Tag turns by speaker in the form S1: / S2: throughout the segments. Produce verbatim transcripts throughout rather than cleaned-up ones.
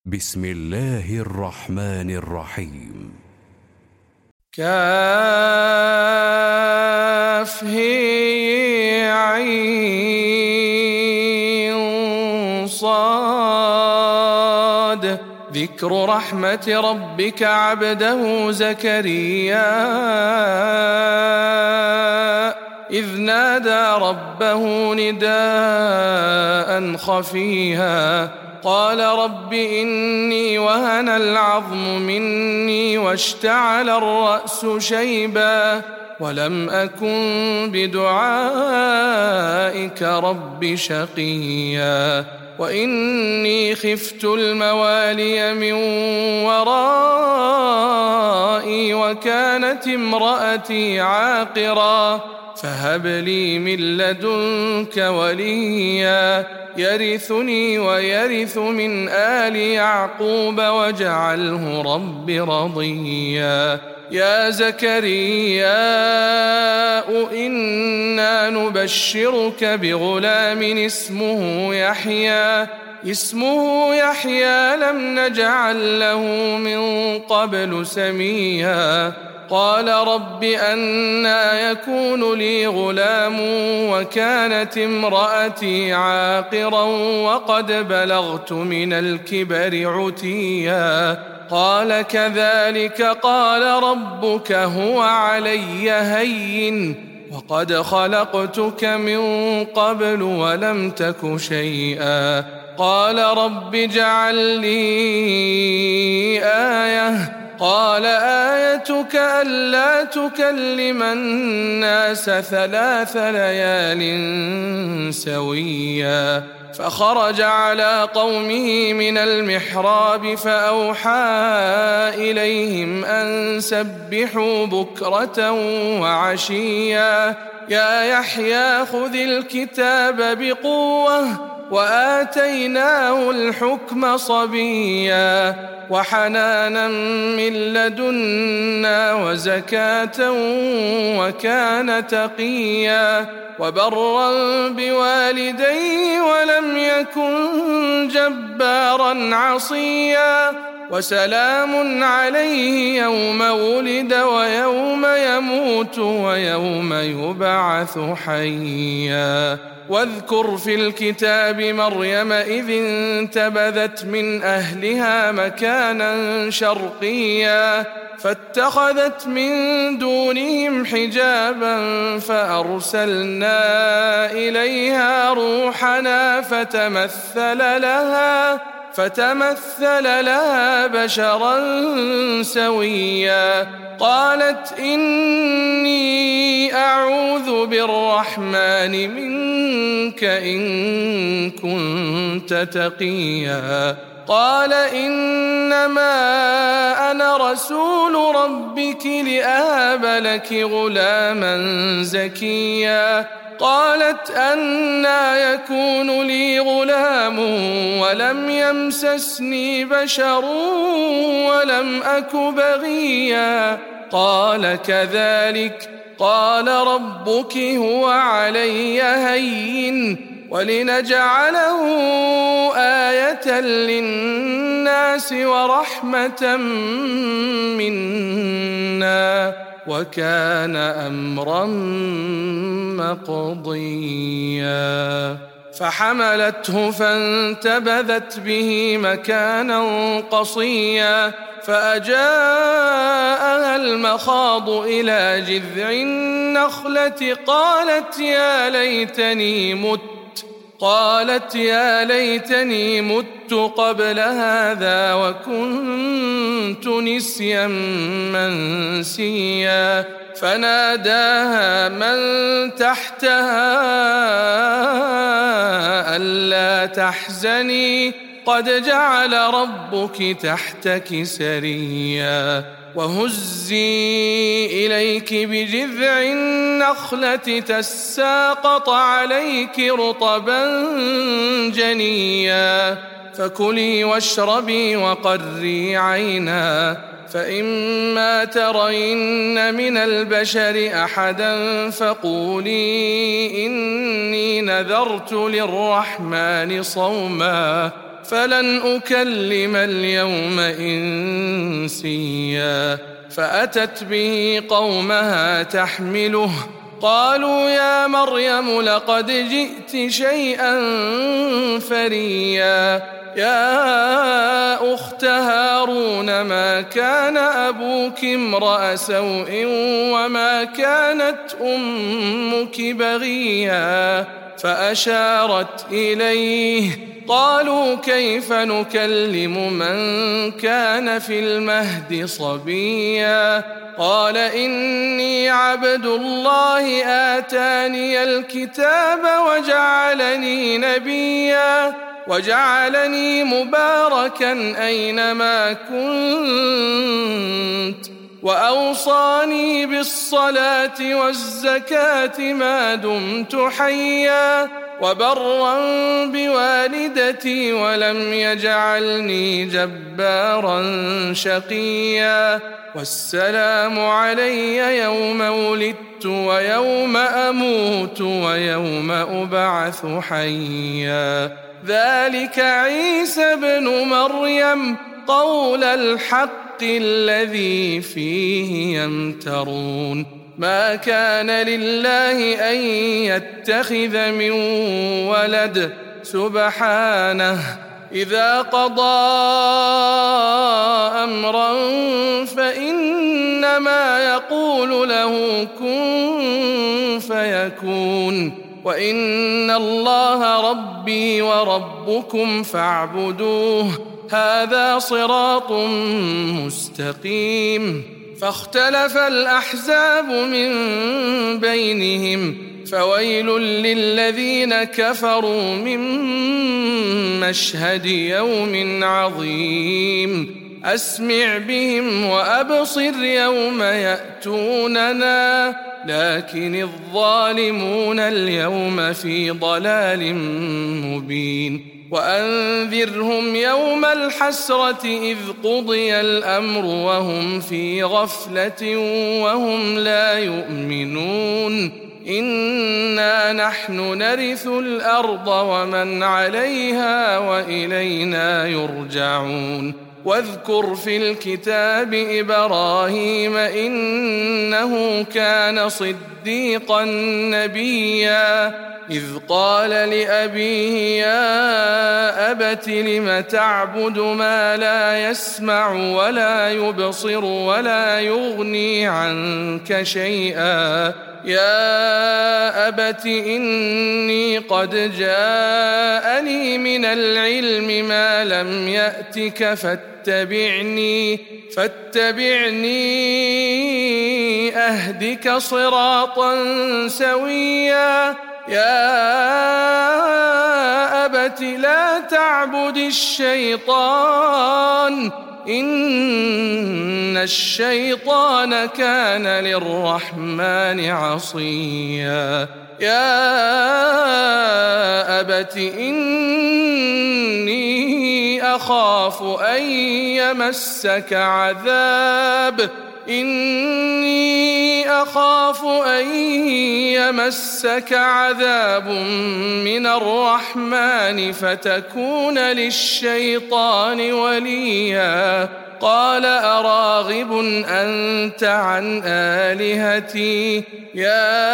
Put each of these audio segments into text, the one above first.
S1: بسم الله الرحمن الرحيم.
S2: كاف هي عين صاد. ذكر رحمة ربك عبده زكريا إذ نادى ربه نداء خفيا قال رب إني وهن العظم مني واشتعل الرأس شيبا ولم أكن بدعائك رب شقيا وإني خفت الموالي من ورائي وكانت امرأتي عاقرا فهب لي من لدنك وليا يرثني ويرث من آل يعقوب واجعله رب رضيا. يا زكريا إنا نبشرك بغلام اسمه يحيى اسمه يحيى لم نجعل له من قبل سميا قال رب أنى يكون لي غلام وكانت امرأتي عاقرا وقد بلغت من الكبر عتيا قال كذلك قال ربك هو علي هين وقد خلقتك من قبل ولم تك شيئا قال رب اجعل لي آية قال آيتك ألا تكلم الناس ثلاث ليال سويا فخرج على قومه من المحراب فأوحى إليهم أن سبحوا بكرة وعشيا يا يحيى خذ الكتاب بقوة وآتيناه الحكم صبيا وحنانا من لدنا وزكاة وكان تقيا وبرا بوالديه ولم يكن جبارا عصيا وسلام عليه يوم ولد ويوم يموت ويوم يبعث حيا واذكر في الكتاب مريم إذ انتبذت من أهلها مكانا شرقيا فاتخذت من دونهم حجابا فأرسلنا إليها روحنا فتمثل لها فتمثل لها بشرا سويا قالت إني أعوذ بالرحمن منك إن كنت تقيا قال إنما أنا رسول ربك لأهب لك غلاما زكيا قالت أنى يكون لي غلام ولم يمسسني بشر ولم أك بغيا قال كذلك قال ربك هو علي هين ولنجعله آية للناس ورحمة منا وكان أمرا مقضيا فحملته فانتبذت به مكانا قصيا فأجاءها المخاض إلى جذع النخلة قالت يا ليتني مت قالت يا ليتني مت قبل هذا وكنت نسيا منسيا فناداها من تحتها ألا تحزني قد جعل ربك تحتك سريا وهزي إليك بجذع النخلة تساقط عليك رطبا جنيا فكلي واشربي وقري عينا فإما ترين من البشر أحدا فقولي إني نذرت للرحمن صوما فلن أكلم اليوم إنسيا فأتت به قومها تحمله قالوا يا مريم لقد جئت شيئا فريا يا أخت هارون ما كان أبوك امرأ سوء وما كانت أمك بغيا فأشارت إليه قالوا كيف نكلم من كان في المهد صبيا قال إني عبد الله آتاني الكتاب وجعلني نبيا وجعلني مباركا أينما كنت وأوصاني بالصلاة والزكاة ما دمت حيا وبرا بوالدتي ولم يجعلني جبارا شقيا والسلام علي يوم ولدت ويوم أموت ويوم أبعث حيا ذلك عيسى ابن مريم قول الحق الذي فيه يمترون ما كان لله أن يتخذ من ولد سبحانه إذا قضى أمرا فإنما يقول له كن فيكون وإن الله ربي وربكم فاعبدوه هذا صراط مستقيم فاختلف الأحزاب من بينهم فويل للذين كفروا من مشهد يوم عظيم أسمع بهم وأبصر يوم يأتوننا لكن الظالمون اليوم في ضلال مبين وأنذرهم يوم الحسرة إذ قضي الأمر وهم في غفلة وهم لا يؤمنون إنا نحن نرث الأرض ومن عليها وإلينا يرجعون واذكر في الكتاب إبراهيم إنه كان صديقا نبيا إذ قال لأبيه يا أبت لم تعبد ما لا يسمع ولا يبصر ولا يغني عنك شيئا يا أبت إني قد جاءني من العلم ما لم يأتك فاتبعني فاتبعني أهدك صراطا سويا يا أبت لا تعبد الشيطان إن الشيطان كان للرحمن عصيا يا أبت إني أخاف أن يمسك عذاب إني أخاف أن يمسك عذاب من الرحمن فتكون للشيطان وليا قال أراغب أنت عن آلهتي يا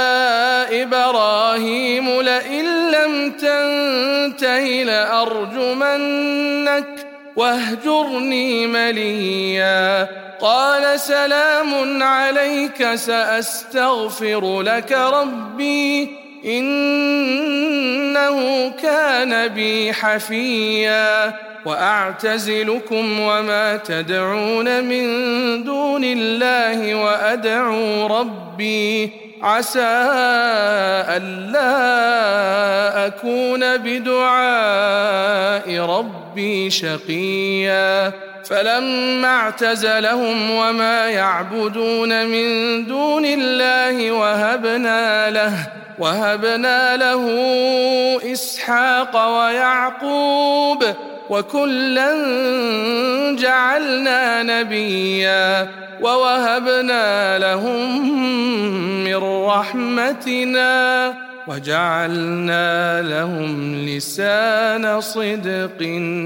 S2: إبراهيم لئن لم تنته لأرجمنك واهجرني مليا قال سلام عليك سأستغفر لك ربي إنه كان بي حفيا وأعتزلكم وما تدعون من دون الله وأدعو ربي عسى ألا أكون بدعاء ربي شقيا فلما اعتزلهم وما يعبدون من دون الله وهبنا له وهبنا له إسحاق ويعقوب وكلا جعلنا نبيا ووهبنا لهم من رحمتنا وجعلنا لهم لسان صدق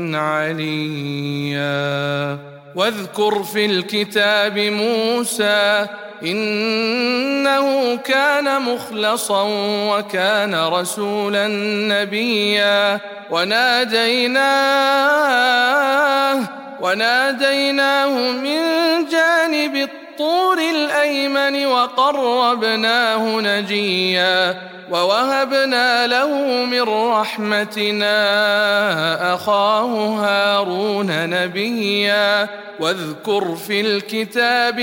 S2: عليا. واذكر في الكتاب موسى إنه كان مخلصا وكان رسولا نبيا. وناديناه وناديناه من جانب الطور الأيمن وقربناه نجيا. ووهبنا له من رحمتنا أخاه هارون نبيا. واذكر في الكتاب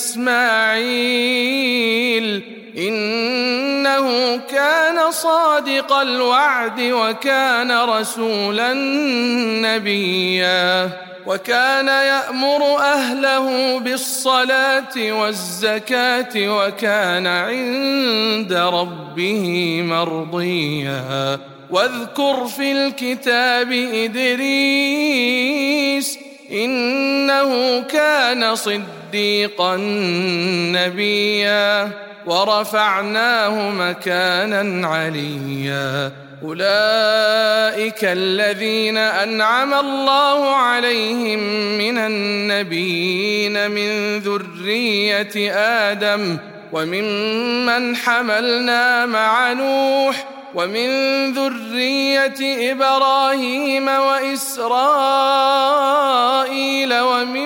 S2: إسماعيل إنه كان صادق الوعد وكان رسولا نبيا. وكان يأمر أهله بالصلاة والزكاة وكان عند ربه مرضيا. واذكر في الكتاب إدريس إنه كان صديقا نبيا. ورفعناه مكانا عليا. أولئك الذين أنعم الله عليهم من النبيين من ذرية آدم وممن حملنا مع نوح ومن ذرية إبراهيم وإسرائيل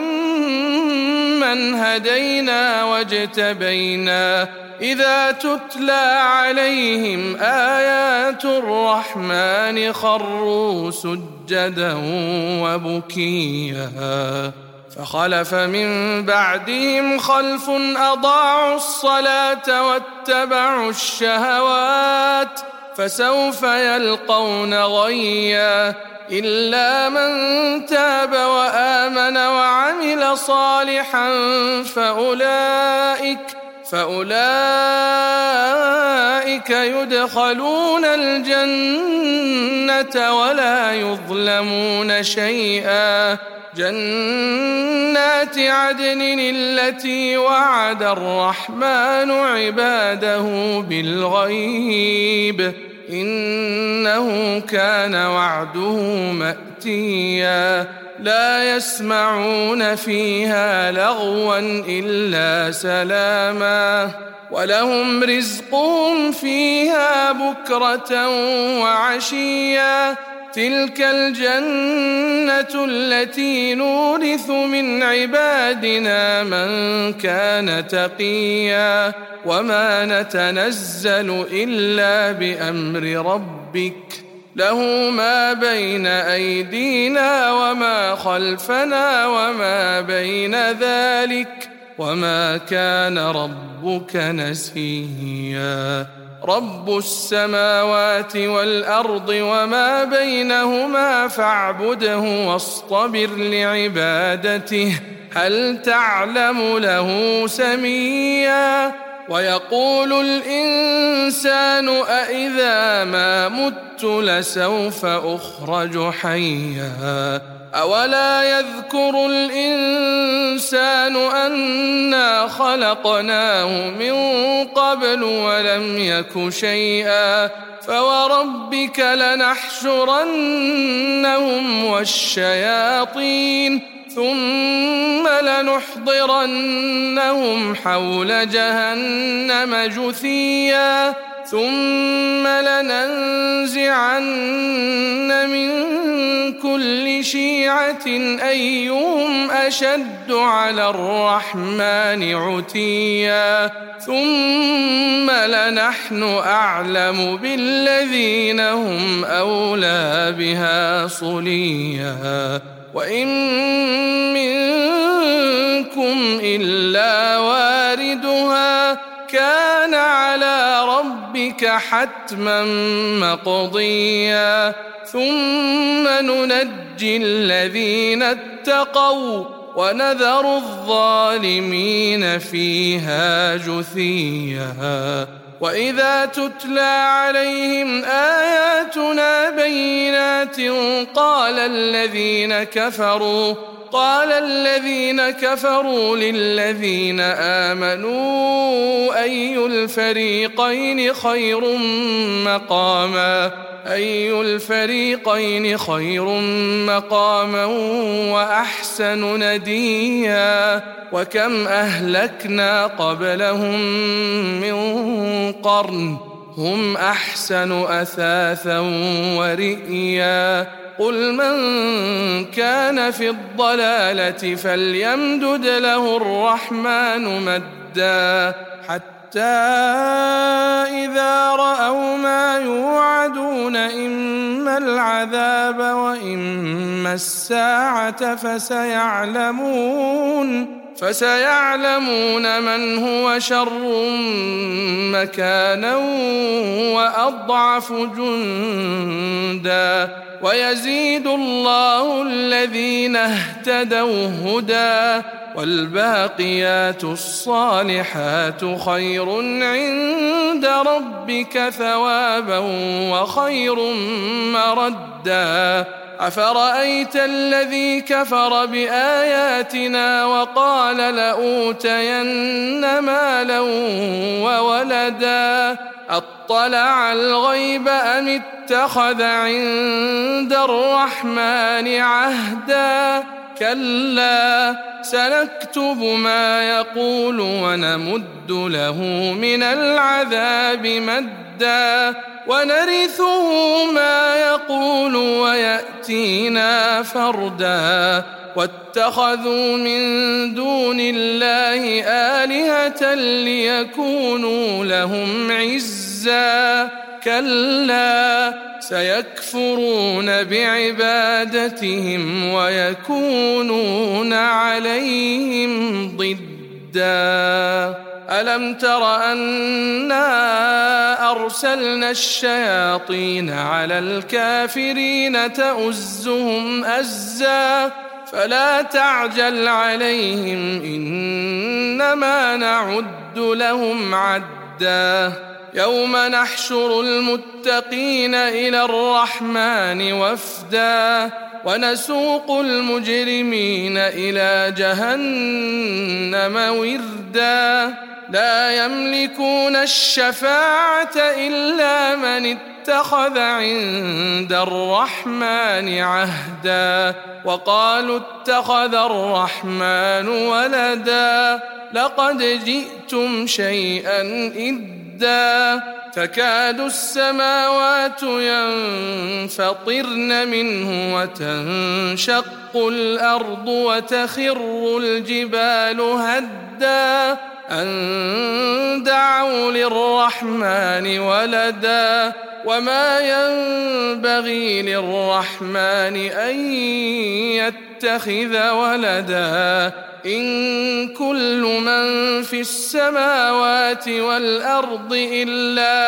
S2: وممن هدينا واجتبينا إذا تتلى عليهم آيات الرحمن خروا سجدا وبكيا. فخلف من بعدهم خلف أضاعوا الصلاة واتبعوا الشهوات فسوف يلقون غيا. إلا من تاب وآمن وعمل صالحا فأولئك فأولئك يدخلون الجنة ولا يظلمون شيئا. جنات عدن التي وعد الرحمن عباده بالغيب إنه كان وعده مأتيا. لا يسمعون فيها لغوا إلا سلاما ولهم رزقهم فيها بكرة وعشيا. تلك الجنة التي نورث من عبادنا من كان تقيا. وما نتنزل إلا بأمر ربك له ما بين أيدينا وما خلفنا وما بين ذلك وما كان ربك نسيا. رب السماوات والأرض وما بينهما فاعبده واصطبر لعبادته هل تعلم له سميا. ويقول الإنسان أإذا ما مت لسوف أخرج حيا. أولا يذكر الإنسان أنا خلقناه من قبل ولم يك شيئا. فوربك لنحشرنهم والشياطين ثم لنحضرنهم حول جهنم جثيا. ثم لننزعن من كل شيعة أيهم أشد على الرحمن عتيا. ثم لنحن أعلم بالذين هم أولى بها صليا. وإن منكم إلا واردها كان على ربك حتما مقضيا. ثم ننجي الذين اتقوا ونذر الظالمين فيها جثيا. وإذا تتلى عليهم آياتنا بينات قال الذين كفروا قال الذين كفروا للذين آمنوا أي الفريقين خير مقاما أي الفريقين خير مقاما وأحسن نديا وكم أهلكنا قبلهم من قرن هم أحسن أثاثا ورئيا قل من كان في الضلالة فليمدد له الرحمن مدا حتى إذا رأوا ما يوعدون إما العذاب وإما الساعة فسيعلمون فسيعلمون من هو شر مكانا وأضعف جندا ويزيد الله الذين اهتدوا هدى والباقيات الصالحات خير عند ربك ثوابا وخير مردا أفرأيت الذي كفر بآياتنا وقال لأوتين مالا وولدا أطلع الغيب أم اتخذ عند الرحمن عهدا كلا سنكتب ما يقول ونمد له من العذاب مدا ونرثه ما يقول ويأتينا فردا واتخذوا من دون الله آلهة ليكونوا لهم عزا كلا سيكفرون بعبادتهم ويكونون عليهم ضدا ألم تر أنا أرسلنا الشياطين على الكافرين تؤزهم أزا فلا تعجل عليهم إنما نعد لهم عدا يوم نحشر المتقين إلى الرحمن وفدا ونسوق المجرمين إلى جهنم وردا لا يملكون الشفاعة إلا من اتخذ عند الرحمن عهدا وقالوا اتخذ الرحمن ولدا لقد جئتم شيئا إدا تكاد السماوات ينفطرن منه وتنشق الأرض وتخر الجبال هدا أن دعوا للرحمن ولدا وما ينبغي للرحمن أن يتخذ ولدا إن كل من في السماوات والأرض إلا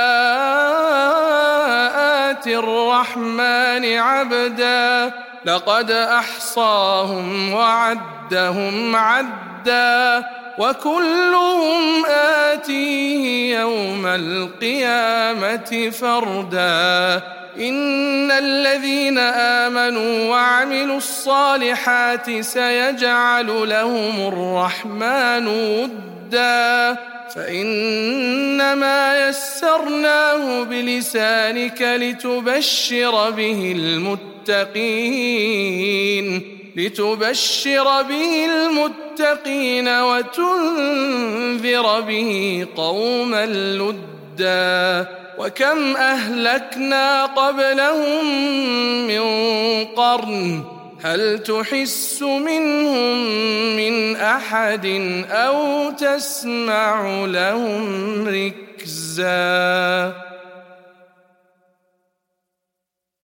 S2: آتي الرحمن عبدا لقد أحصاهم وعدهم عدا وكلهم آتيه يوم القيامة فردا إن الذين آمنوا وعملوا الصالحات سيجعل لهم الرحمن ودا فإنما يسرناه بلسانك لتبشر به المتقين لتبشر به المتقين وتنذر به قوما لدا وكم أهلكنا قبلهم من قرن هل تحس منهم من أحد أو تسمع لهم ركزا